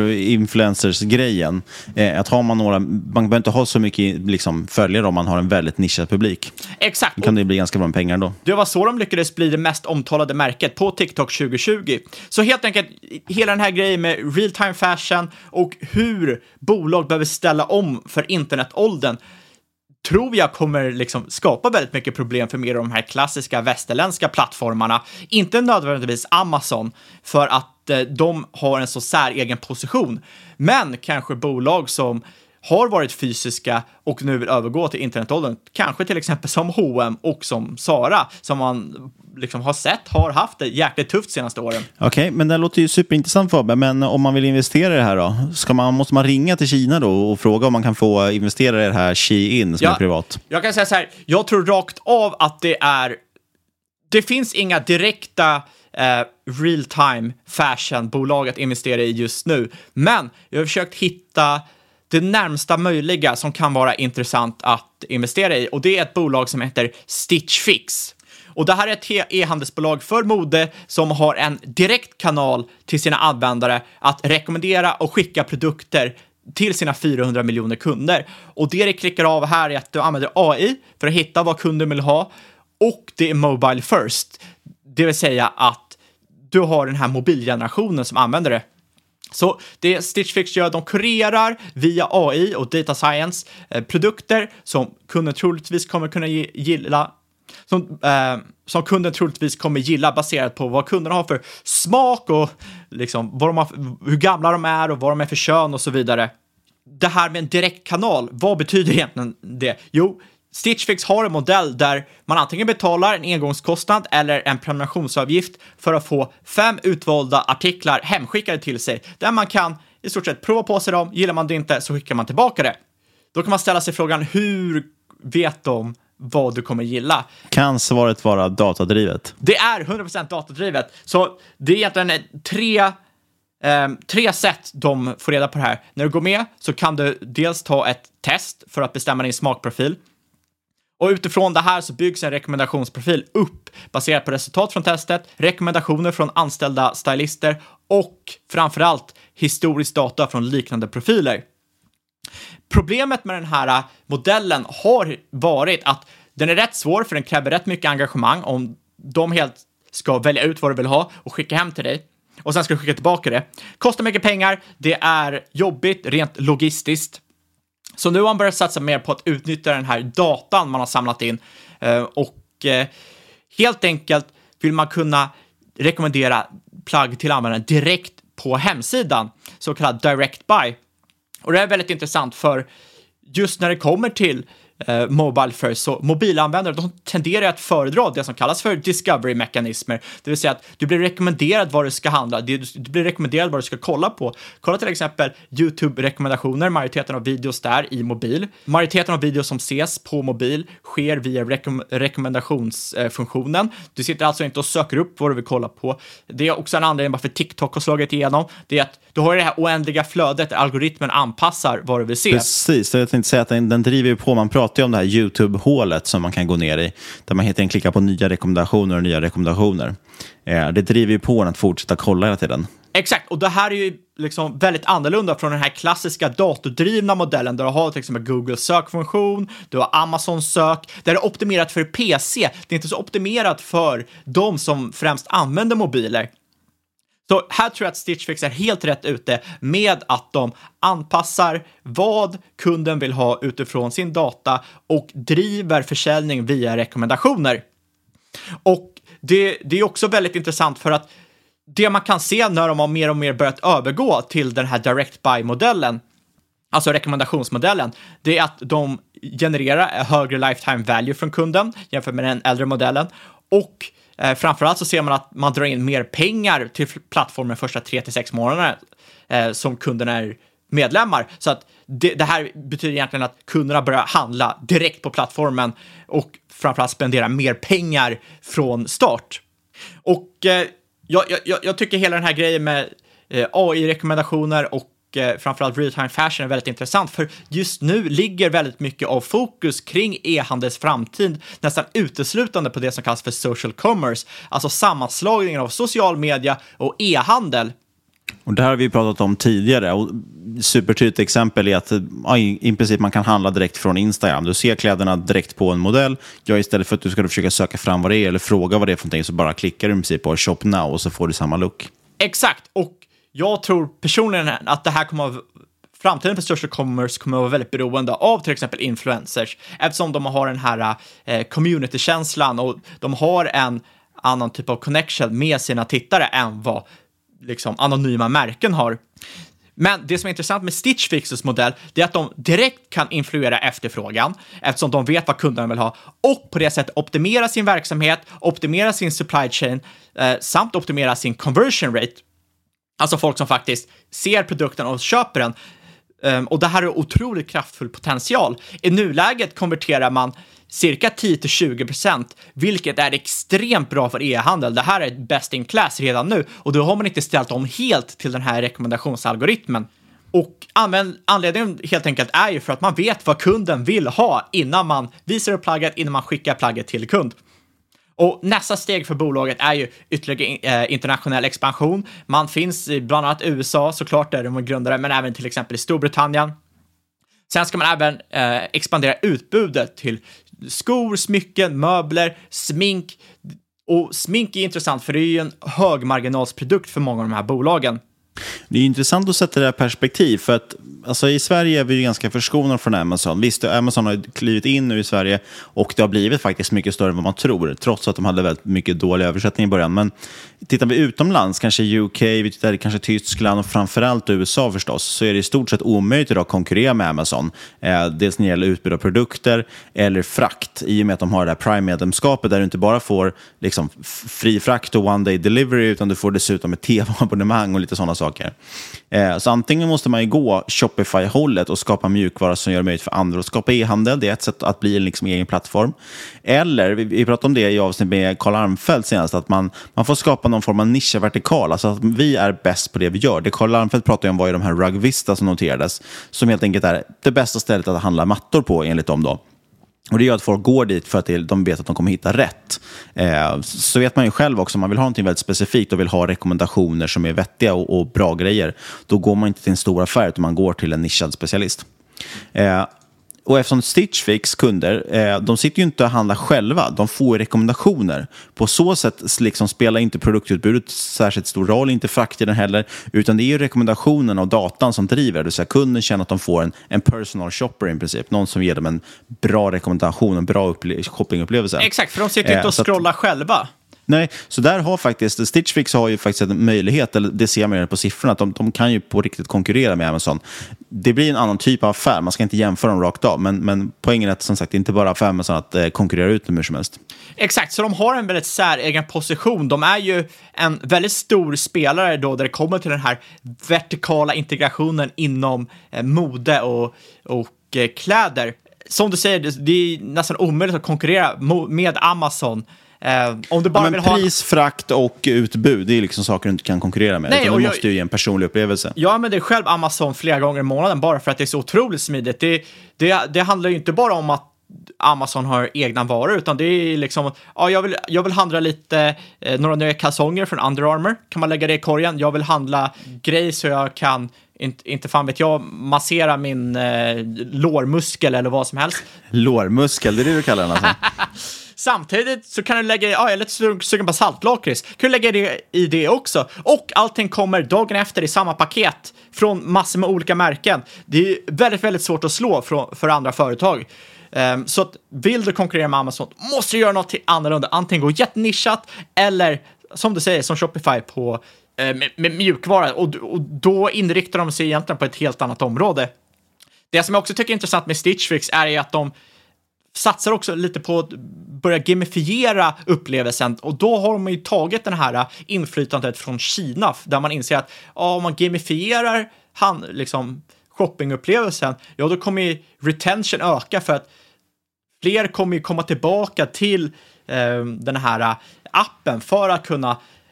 micro-influencers-grejen. Eh, att har man några, man behöver inte ha så mycket liksom, följare om man har en väldigt nischad publik. Exakt. Då kan det bli ganska bra med pengar då. Det var så de lyckades bli det mest omtalade märket på TikTok tjugo tjugo. Så helt enkelt, hela den här grejen med real-time fashion och hur bolag behöver ställa om för internetåldern tror jag kommer liksom skapa väldigt mycket problem för mer av de här klassiska västerländska plattformarna. Inte nödvändigtvis Amazon för att eh, de har en så säregen position. Men kanske bolag som har varit fysiska och nu vill övergå till internetåldern. Kanske till exempel som H och M och som Zara som man liksom har sett har haft det jäkligt tufft senaste åren. Okej, okay, men det låter ju superintressant Fabbe. Men om man vill investera i det här då? Ska man, måste man ringa till Kina då och fråga om man kan få investera i det här Shein som ja, är privat? Jag kan säga så här, jag tror rakt av att det är det finns inga direkta eh, real-time fashion-bolag att investera i just nu. Men jag har försökt hitta det närmsta möjliga som kan vara intressant att investera i. Och det är ett bolag som heter Stitch Fix. Och det här är ett e-handelsbolag för mode som har en direkt kanal till sina användare att rekommendera och skicka produkter till sina fyrahundra miljoner kunder. Och det det klickar av här är att du använder A I för att hitta vad kunden vill ha. Och det är mobile first. Det vill säga att du har den här mobilgenerationen som använder det. Så det Stitch Fix gör, de kurerar via A I och data science eh, produkter som kunden troligtvis kommer kunna gilla som, eh, som kunden troligtvis kommer gilla baserat på vad kunderna har för smak och liksom, vad de har, hur gamla de är och vad de är för kön och så vidare. Det här med en direktkanal, vad betyder egentligen det? Jo, Stitch Fix har en modell där man antingen betalar en engångskostnad eller en prenumerationsavgift för att få fem utvalda artiklar hemskickade till sig. Där man kan i stort sett prova på sig dem, gillar man det inte så skickar man tillbaka det. Då kan man ställa sig frågan, hur vet de vad du kommer gilla? Kan svaret vara datadrivet? Det är hundra procent datadrivet. Så det är egentligen tre, eh, tre sätt de får reda på det här. När du går med så kan du dels ta ett test för att bestämma din smakprofil. Och utifrån det här så byggs en rekommendationsprofil upp baserat på resultat från testet, rekommendationer från anställda stylister och framförallt historisk data från liknande profiler. Problemet med den här modellen har varit att den är rätt svår för den kräver rätt mycket engagemang om de helt ska välja ut vad du vill ha och skicka hem till dig. Och sen ska du skicka tillbaka det. Kostar mycket pengar, det är jobbigt rent logistiskt. Så nu har man börjat satsa mer på att utnyttja den här datan man har samlat in. Och helt enkelt vill man kunna rekommendera plagg till användaren direkt på hemsidan. Så kallad direct buy. Och det är väldigt intressant för just när det kommer till eh, mobile first så mobilanvändare de tenderar att föredra det som kallas för discovery-mekanismer. Det vill säga att du blir rekommenderad vad du ska handla. Du, du blir rekommenderad vad du ska kolla på. Kolla till exempel YouTube-rekommendationer. Majoriteten av videos där i mobil. Majoriteten av videos som ses på mobil sker via rekom- rekommendationsfunktionen. Du sitter alltså inte och söker upp vad du vill kolla på. Det är också en anledning varför TikTok har slagit igenom. Det är att du har det här oändliga flödet där algoritmen anpassar vad du vill se. Precis, jag tänkte säga att den, den driver ju på. Man pratar ju om det här YouTube-hålet som man kan gå ner i. Där man helt enkelt klickar på nya rekommendationer och nya rekommendationer. Eh, det driver ju på att fortsätta kolla hela tiden. Exakt, och det här är ju liksom väldigt annorlunda från den här klassiska datordrivna modellen där du har till exempel Google sökfunktion, du har Amazon sök, där det är optimerat för P C. Det är inte så optimerat för de som främst använder mobiler. Så här tror jag att Stitch Fix är helt rätt ute med att de anpassar vad kunden vill ha utifrån sin data och driver försäljning via rekommendationer. Och det, det är också väldigt intressant för att det man kan se när de har mer och mer börjat övergå till den här direct buy-modellen, alltså rekommendationsmodellen, det är att de genererar högre lifetime value från kunden jämfört med den äldre modellen. Och eh, framförallt så ser man att man drar in mer pengar till plattformen första tre till sex månader eh, som kunderna är medlemmar. Så att det, det här betyder egentligen att kunderna börjar handla direkt på plattformen och framförallt spendera mer pengar från start. Och eh, jag, jag, jag tycker hela den här grejen med eh, A I-rekommendationer och eh, framförallt real-time fashion är väldigt intressant, för just nu ligger väldigt mycket av fokus kring e-handels framtid nästan uteslutande på det som kallas för social commerce, alltså sammanslagningen av social media och e-handel. Och det här har vi pratat om tidigare, och supertydligt exempel är att ja, i princip man kan handla direkt från Instagram. Du ser kläderna direkt på en modell. Ja, istället för att du ska försöka söka fram vad det är eller fråga vad det är för någonting, så bara klickar du i princip på shop now och så får du samma look. Exakt, och jag tror personligen att det här kommer att framtiden för social commerce kommer att vara väldigt beroende av till exempel influencers, eftersom de har den här eh, community-känslan och de har en annan typ av connection med sina tittare än vad liksom anonyma märken har. Men det som är intressant med Stitch Fixes modell, det är att de direkt kan influera efterfrågan eftersom de vet vad kunderna vill ha, och på det sättet optimera sin verksamhet, optimera sin supply chain eh, samt optimera sin conversion rate. Alltså folk som faktiskt ser produkten och köper den. Um, och det här är otroligt kraftfull potential. I nuläget konverterar man cirka tio till tjugo procent, vilket är extremt bra för e-handel. Det här är best in class redan nu, och då har man inte ställt om helt till den här rekommendationsalgoritmen. Och använd, anledningen helt enkelt är ju för att man vet vad kunden vill ha innan man visar upp plagget, innan man skickar plagget till kund. Och nästa steg för bolaget är ju ytterligare eh, internationell expansion. Man finns i bland annat U S A, såklart där de är grundare, men även till exempel i Storbritannien. Sen ska man även eh, expandera utbudet till skor, smycken, möbler, smink. Och smink är intressant för det är ju en högmarginalsprodukt för många av de här bolagen. Det är intressant att sätta det här perspektiv, för att alltså, i Sverige är vi ju ganska förskonade från Amazon. Visst, Amazon har klivit in nu i Sverige och det har blivit faktiskt mycket större än vad man tror, trots att de hade väldigt mycket dålig översättning i början. Men tittar vi utomlands, kanske U K, vi tittar kanske Tyskland och framförallt U S A förstås, så är det i stort sett omöjligt idag att konkurrera med Amazon. Eh, dels när det gäller utbud av produkter eller frakt, i och med att de har det här Prime-medlemskapet där du inte bara får liksom, fri frakt och one day delivery, utan du får dessutom ett T V-abonnemang och lite sådana saker. Eh, så antingen måste man ju gå Shopify-hållet och skapa mjukvara som gör det möjligt för andra att skapa e-handel. Det är ett sätt att bli en liksom egen plattform. Eller, vi, vi pratade om det i avsnitt med Carl Armfelt senast, att man, man får skapa någon form av nischvertikal. Alltså att vi är bäst på det vi gör. Det Carl Armfelt pratade om var ju de här Rugvista som noterades, som helt enkelt är det bästa stället att handla mattor på enligt dem då. Och det gör att folk går dit för att de vet att de kommer hitta rätt. Eh, så vet man ju själv också, om man vill ha något väldigt specifikt och vill ha rekommendationer som är vettiga och, och bra grejer, då går man inte till en stor affär utan man går till en nischad specialist. Eh, och eftersom Stitch Fix kunder, eh, de sitter ju inte och handlar själva, de får rekommendationer. På så sätt liksom spelar inte produktutbudet särskilt stor roll, inte frakten heller, utan det är ju rekommendationen och datan som driver. Det vill säga kunden känner att de får en, en personal shopper i princip, någon som ger dem en bra rekommendation, en bra upple- shoppingupplevelse. Exakt, för de sitter inte och eh, scrollar att... själva. Nej, så där har faktiskt Stitch Fix har ju faktiskt en möjlighet, eller det ser man på siffrorna, att de, de kan ju på riktigt konkurrera med Amazon. Det blir en annan typ av affär, man ska inte jämföra dem rakt av, men, men poängen är att som sagt inte bara för Amazon att eh, konkurrera ut dem hur som helst. Exakt, så de har en väldigt säregen position. De är ju en väldigt stor spelare då där det kommer till den här vertikala integrationen inom eh, mode och, och eh, kläder. Som du säger, det är nästan omöjligt att konkurrera med Amazon. Uh, om du bara ja, men vill pris, ha... frakt och utbud, det är liksom saker du inte kan konkurrera med. Nej, och du jag... måste ju ge en personlig upplevelse. Ja, men det är själv Amazon flera gånger i månaden bara för att det är så otroligt smidigt. Det, det, det handlar ju inte bara om att Amazon har egna varor, utan det är liksom, ja, jag vill, jag vill handla lite, eh, några nya kalsonger från Under Armour. Kan man lägga det i korgen? Jag vill handla grejer så jag kan, inte, inte fan vet jag, massera min eh, lårmuskel eller vad som helst. Lårmuskel, det är det du kallar den alltså? Samtidigt så kan du lägga, ja, jag är lite sugen på saltlakrits. Kan du lägga det i det också. Och allting kommer dagen efter i samma paket från massor med olika märken. Det är väldigt, väldigt svårt att slå för, för andra företag. Um, så att vill du konkurrera med Amazon måste du göra något annorlunda. Antingen gå jättenischat eller, som du säger, som Shopify på, uh, med, med mjukvara. Och, och då inriktar de sig egentligen på ett helt annat område. Det som jag också tycker är intressant med Stitch Fix är att de satsar också lite på att börja gamifiera upplevelsen, och då har de ju tagit den här inflytandet från Kina där man inser att ja, om man gamifierar han, liksom, shoppingupplevelsen, ja då kommer ju retention öka för att fler kommer ju komma tillbaka till eh, den här appen för att kunna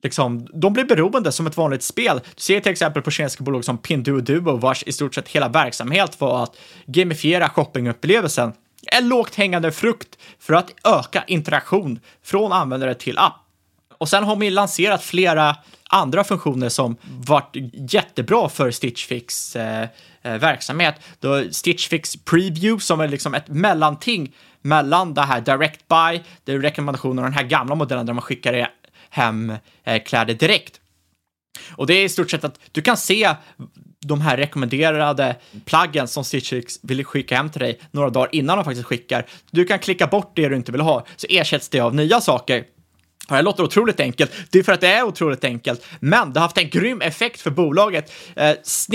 liksom, de blir beroende som ett vanligt spel. Du ser till exempel på kinesiska bolag som Pinduoduo, vars i stort sett hela verksamhet var att gamifiera shoppingupplevelsen. En lågt hängande frukt för att öka interaktion från användare till app. Och sen har man lanserat flera andra funktioner som varit jättebra för Stitch Fix eh, eh, verksamhet. Då Stitch Fix Preview som är liksom ett mellanting mellan det här Direct Buy, det är rekommendationer och den här gamla modellen där man skickar hem eh, kläder direkt. Och det är i stort sett att du kan se de här rekommenderade pluggen som Stitch Fix vill skicka hem till dig några dagar innan de faktiskt skickar. Du kan klicka bort det du inte vill ha, så ersätts det av nya saker. Ja, det låter otroligt enkelt. Det är för att det är otroligt enkelt. Men det har haft en grym effekt för bolaget. Eh,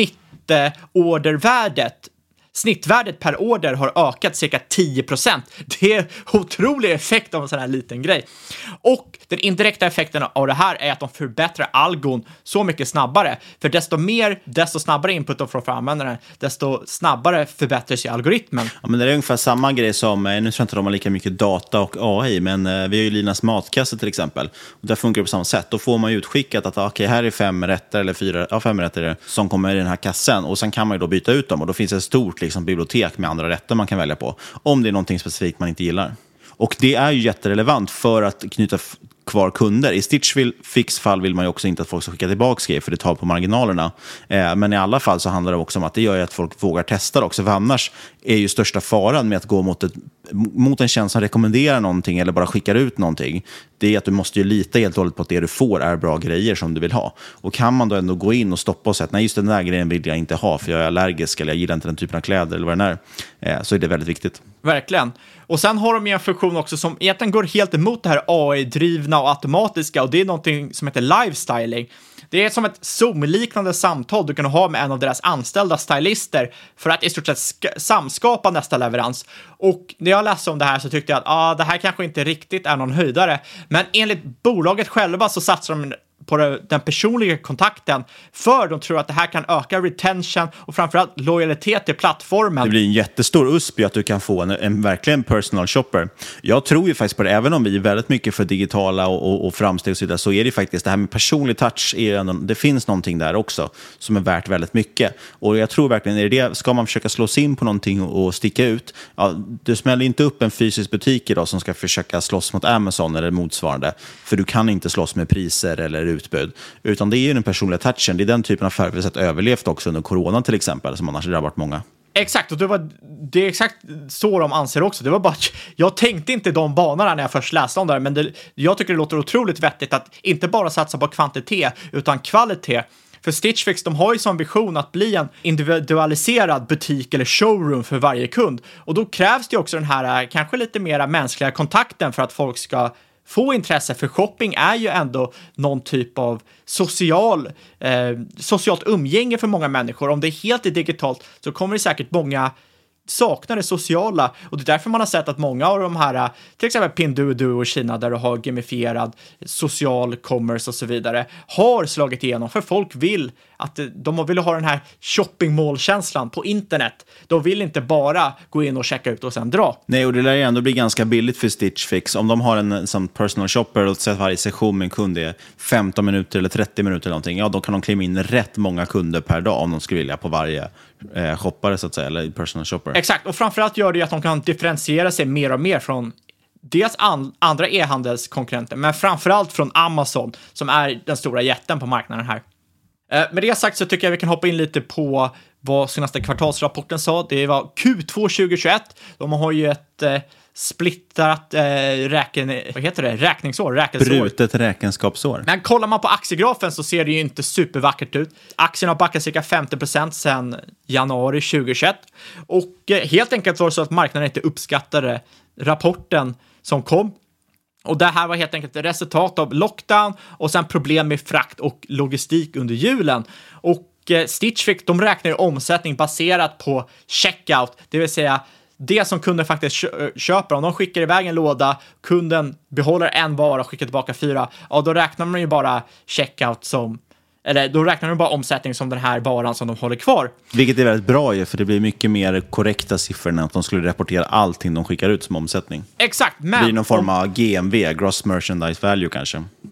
snittordervärdet, snittvärdet per order har ökat cirka tio procent. Det är otrolig effekt av en sån här liten grej. Och den indirekta effekten av det här är att de förbättrar algon så mycket snabbare. För desto mer, desto snabbare input de får från användaren, desto snabbare förbättras ju algoritmen. Ja, men det är ungefär samma grej som, nu tror jag inte de har lika mycket data och A I, men vi har ju Linas matkasse till exempel. Och där funkar det på samma sätt. Då får man ju utskickat att okej, okay, här är fem rätter eller fyra, ja, fem rätter som kommer i den här kassen. Och sen kan man ju då byta ut dem och då finns det ett stort liksom, bibliotek med andra rätter man kan välja på. Om det är någonting specifikt man inte gillar. Och det är ju jätterelevant för att knyta f- kvar kunder. I Stitch Fix fall vill man ju också inte att folk ska skicka tillbaka grejer för det tar på marginalerna. Eh, men i alla fall så handlar det också om att det gör ju att folk vågar testa det också. För annars är ju största faran med att gå mot, ett, mot en tjänst som rekommenderar någonting eller bara skickar ut någonting. Det är att du måste ju lita helt och hållet på att det du får är bra grejer som du vill ha. Och kan man då ändå gå in och stoppa och säga att nej, just den där grejen vill jag inte ha för jag är allergisk eller jag gillar inte den typen av kläder eller vad det är, eh, så är det väldigt viktigt. Verkligen. Och sen har de ju en funktion också som egentligen går helt emot det här A I-drivna och automatiska, och det är någonting som heter live-styling. Det är som ett Zoom-liknande samtal du kan ha med en av deras anställda stylister för att i stort sett sk- samskapa nästa leverans. Och när jag läste om det här så tyckte jag att ah, det här kanske inte riktigt är någon höjdare. Men enligt bolaget själva så satsar de på den personliga kontakten, för de tror att det här kan öka retention och framförallt lojalitet till plattformen. Det blir en jättestor U S P att du kan få en, en verkligen personal shopper. Jag tror ju faktiskt på det, även om vi är väldigt mycket för digitala och, och, och framsteg och så vidare, så är det faktiskt det här med personlig touch, är ändå, det finns någonting där också som är värt väldigt mycket. Och jag tror verkligen, är det, ska man försöka slå sig in på någonting och, och sticka ut, ja, du smäller inte upp en fysisk butik idag som ska försöka slåss mot Amazon eller motsvarande, för du kan inte slåss med priser eller utbud, utan det är ju den personliga touchen. Det är den typen av affärer vi har sett överlevt också under corona till exempel, som annars drabbat många. Exakt, och det, var, det är exakt så de anser också. Det var bara, jag tänkte inte de banorna när jag först läste om det här, men det, jag tycker det låter otroligt vettigt att inte bara satsa på kvantitet utan kvalitet. För Stitch Fix, de har ju som vision att bli en individualiserad butik eller showroom för varje kund. Och då krävs det också den här kanske lite mera mänskliga kontakten för att folk ska få intresse, för shopping är ju ändå någon typ av social, eh, socialt umgänge för många människor. Om det är helt digitalt så kommer det säkert många saknar det sociala, och det är därför man har sett att många av de här, till exempel Pinduoduo i Kina där du har gamifierad social commerce och så vidare, har slagit igenom, för folk vill att de vill ha den här shopping mall-känslan på internet. De vill inte bara gå in och checka ut och sen dra. Nej, och det lär ju ändå bli ganska billigt för Stitch Fix. Om de har en som personal shopper och säger att varje session med en kund är femton minuter eller trettio minuter eller någonting, ja, då kan de klämma in rätt många kunder per dag om de skulle vilja på varje eh, shoppare så att säga, eller personal shopper. Exakt, och framförallt gör det ju att de kan differentiera sig mer och mer från dels an- andra e-handelskonkurrenter, men framförallt från Amazon som är den stora jätten på marknaden här. Eh, med det sagt så tycker jag vi kan hoppa in lite på vad senaste kvartalsrapporten sa. Det var Q två tjugohundratjugoett. De har ju ett eh, splittrat eh, räken, vad heter det? räkningsår, räkensår. Brutet räkenskapsår. Men kollar man på aktiegrafen så ser det ju inte supervackert ut. Aktien har backat cirka femtio procent sedan januari tjugohundratjugoett. Och eh, helt enkelt var det så att marknaden inte uppskattade rapporten som kom. Och det här var helt enkelt ett resultat av lockdown och sen problem med frakt och logistik under julen. Och eh, Stitch Fix, de räknar ju omsättning baserat på checkout, det vill säga det som kunden faktiskt köper. Om de skickar iväg en låda, kunden behåller en vara och skickar tillbaka fyra, ja, då räknar man ju bara checkout som, eller då räknar man bara omsättning som den här varan som de håller kvar. Vilket är väldigt bra ju, för det blir mycket mer korrekta siffror än att de skulle rapportera allting de skickar ut som omsättning. Exakt, men... Det blir någon form av G M V, Gross Merchandise Value kanske.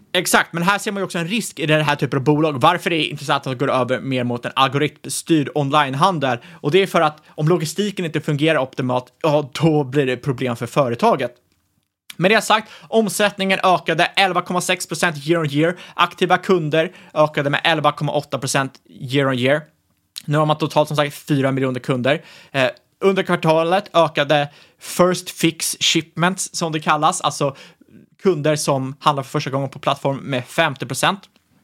Exakt, men här ser man ju också en risk i den här typen av bolag. Varför det är intressant att gå över mer mot en algoritmstyrd onlinehandel. Och det är för att om logistiken inte fungerar optimalt, ja, då blir det problem för företaget. Med det sagt, omsättningen ökade elva komma sex procent year on year. Aktiva kunder ökade med elva komma åtta procent year on year. Nu har man totalt som sagt fyra miljoner kunder. Eh, under kvartalet ökade first fix shipments som det kallas. Alltså kunder som handlar för första gången på plattform med femtio procent.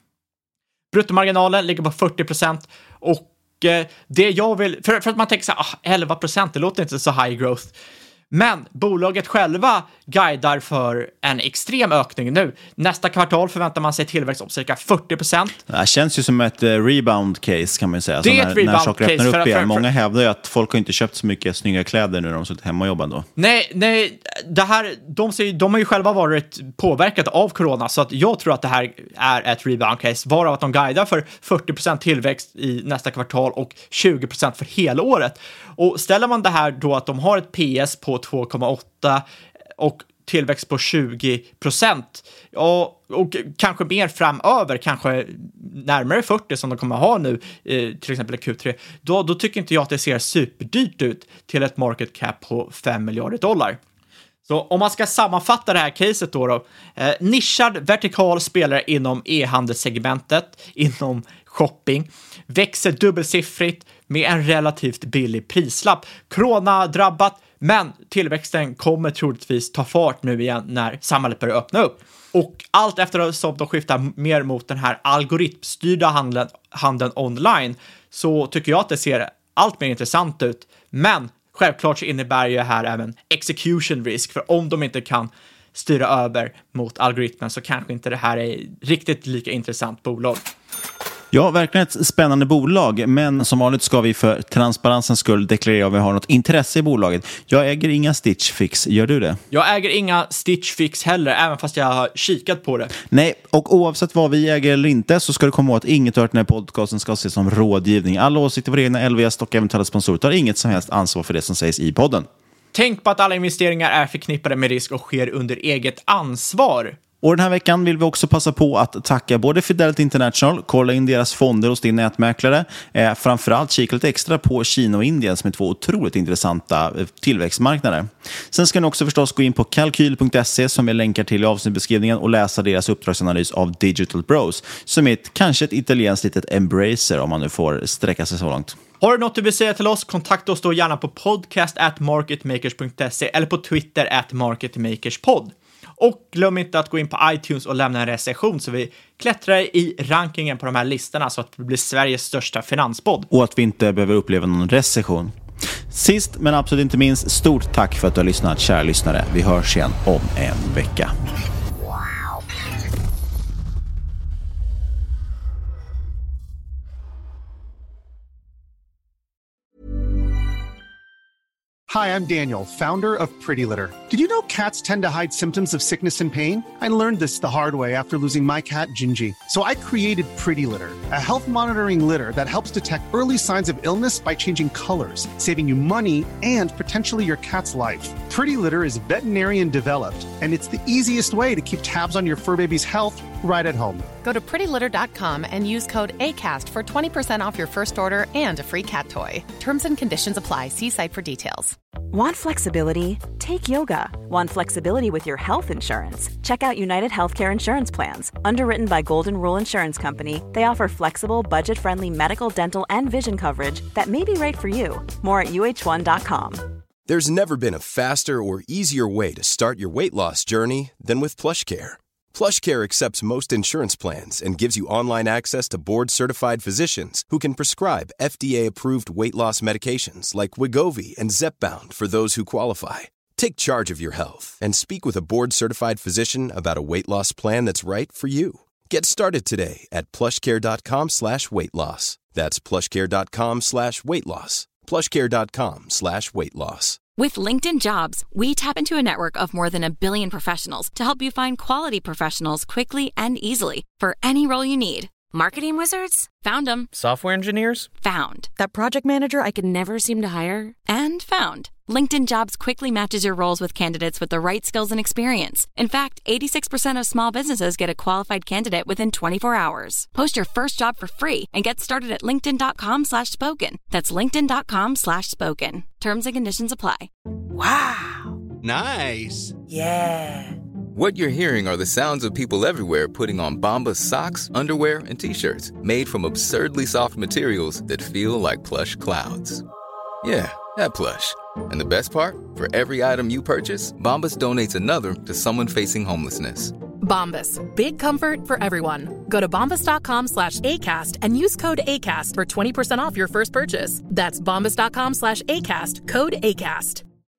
Bruttomarginalen ligger på fyrtio procent. Och eh, det jag vill... För, för att man tänker så här, ah, elva procent, det låter inte så high growth. Men bolaget själva guidar för en extrem ökning nu. Nästa kvartal förväntar man sig tillväxt om cirka fyrtio procent. Det här känns ju som ett uh, rebound case kan man ju säga. Det är alltså ett när, rebound när saker case. öppnar upp för, igen. för, för, Många hävdar ju att folk har inte köpt så mycket snygga kläder nu när de suttit hemma och jobbat då. Nej, nej det här, de, ser, de har ju själva varit påverkade av corona, så att jag tror att det här är ett rebound case. Varav att de guidar för fyrtio procent tillväxt i nästa kvartal och tjugo procent för hela året. Och ställer man det här då att de har ett P S på två komma åtta och tillväxt på tjugo procent, ja, och kanske mer framöver, kanske närmare fyrtio som de kommer ha nu, eh, till exempel i Q tre, då, då tycker inte jag att det ser superdyrt ut till ett market cap på fem miljarder dollar. Så om man ska sammanfatta det här caset då, då eh, nischad vertikal spelare inom e-handelssegmentet, inom shopping, växer dubbelsiffrigt med en relativt billig prislapp. Corona drabbat, men tillväxten kommer troligtvis ta fart nu igen när samhället börjar öppna upp. Och allt efter som de skiftar mer mot den här algoritmstyrda handeln, handeln online, så tycker jag att det ser allt mer intressant ut. Men självklart så innebär ju här även execution risk, för om de inte kan styra över mot algoritmen så kanske inte det här är riktigt lika intressant bolag. Ja, verkligen ett spännande bolag, men som vanligt ska vi för transparensens skull deklarera om vi har något intresse i bolaget. Jag äger inga Stitch Fix, gör du det? Jag äger inga Stitch Fix heller, även fast jag har kikat på det. Nej, och oavsett vad vi äger eller inte så ska du komma ihåg att inget av den här podcasten ska ses som rådgivning. Alla åsikter för egna L V S och eventuella sponsorer tar inget som helst ansvar för det som sägs i podden. Tänk på att alla investeringar är förknippade med risk och sker under eget ansvar. Och den här veckan vill vi också passa på att tacka både Fidelity International, kolla in deras fonder hos din nätmäklare, eh, framförallt kika lite extra på Kina och Indien som är två otroligt intressanta tillväxtmarknader. Sen ska ni också förstås gå in på kalkyl punkt se som vi länkar till i avsnittbeskrivningen och läsa deras uppdragsanalys av Digital Bros, som är ett, kanske ett italienskt litet Embracer om man nu får sträcka sig så långt. Har du något du vill säga till oss, kontakta oss då gärna på podcast at marketmakers punkt se eller på Twitter at marketmakerspod. Och glöm inte att gå in på iTunes och lämna en recension så vi klättrar i rankingen på de här listorna så att det blir Sveriges största finanspodd. Och att vi inte behöver uppleva någon recession. Sist men absolut inte minst, stort tack för att du har lyssnat, kära lyssnare. Vi hörs igen om en vecka. Hi, I'm Daniel, founder of Pretty Litter. Did you know cats tend to hide symptoms of sickness and pain? I learned this the hard way after losing my cat, Gingy. So I created Pretty Litter, a health monitoring litter that helps detect early signs of illness by changing colors, saving you money and potentially your cat's life. Pretty Litter is veterinarian developed, and it's the easiest way to keep tabs on your fur baby's health right at home. Go to pretty litter dot com and use code ACAST for twenty percent off your first order and a free cat toy. Terms and conditions apply. See site for details. Want flexibility? Take yoga. Want flexibility with your health insurance? Check out United Healthcare Insurance Plans. Underwritten by Golden Rule Insurance Company, they offer flexible, budget-friendly medical, dental, and vision coverage that may be right for you. More at U H one dot com. There's never been a faster or easier way to start your weight loss journey than with PlushCare. PlushCare accepts most insurance plans and gives you online access to board-certified physicians who can prescribe F D A-approved weight loss medications like Wegovy and Zepbound for those who qualify. Take charge of your health and speak with a board-certified physician about a weight loss plan that's right for you. Get started today at plushcare.com slash weight loss. That's plushcare.com slash weight loss. plushcare.com slash weight loss. With LinkedIn Jobs, we tap into a network of more than a billion professionals to help you find quality professionals quickly and easily for any role you need. Marketing wizards? Found them. Software engineers? Found. That project manager I could never seem to hire? And found. LinkedIn Jobs quickly matches your roles with candidates with the right skills and experience. In fact, eighty-six percent of small businesses get a qualified candidate within twenty-four hours. Post your first job for free and get started at linkedin.com slash spoken. That's linkedin.com slash spoken. Terms and conditions apply. Wow. Nice. Yeah. What you're hearing are the sounds of people everywhere putting on Bombas socks, underwear, and T-shirts made from absurdly soft materials that feel like plush clouds. Yeah, that plush. And the best part? For every item you purchase, Bombas donates another to someone facing homelessness. Bombas. Big comfort for everyone. Go to bombas.com slash ACAST and use code ACAST for twenty percent off your first purchase. That's bombas.com slash ACAST. Code ACAST.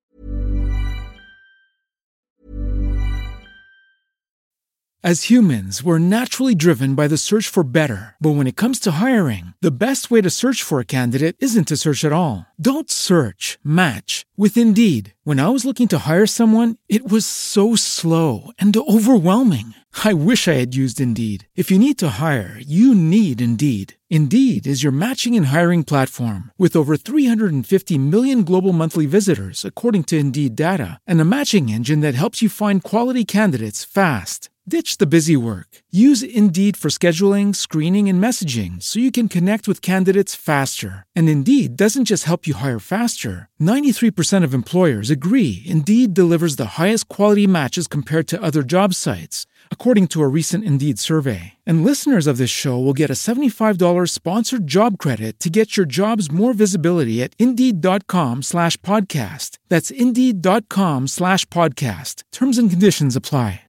As humans, we're naturally driven by the search for better. But when it comes to hiring, the best way to search for a candidate isn't to search at all. Don't search, match with Indeed. When I was looking to hire someone, it was so slow and overwhelming. I wish I had used Indeed. If you need to hire, you need Indeed. Indeed is your matching and hiring platform with over three hundred fifty million global monthly visitors, according to Indeed data, and a matching engine that helps you find quality candidates fast. Ditch the busy work. Use Indeed for scheduling, screening, and messaging so you can connect with candidates faster. And Indeed doesn't just help you hire faster. ninety-three percent of employers agree Indeed delivers the highest quality matches compared to other job sites, according to a recent Indeed survey. And listeners of this show will get a seventy-five dollars sponsored job credit to get your jobs more visibility at Indeed.com slash podcast. That's Indeed.com slash podcast. Terms and conditions apply.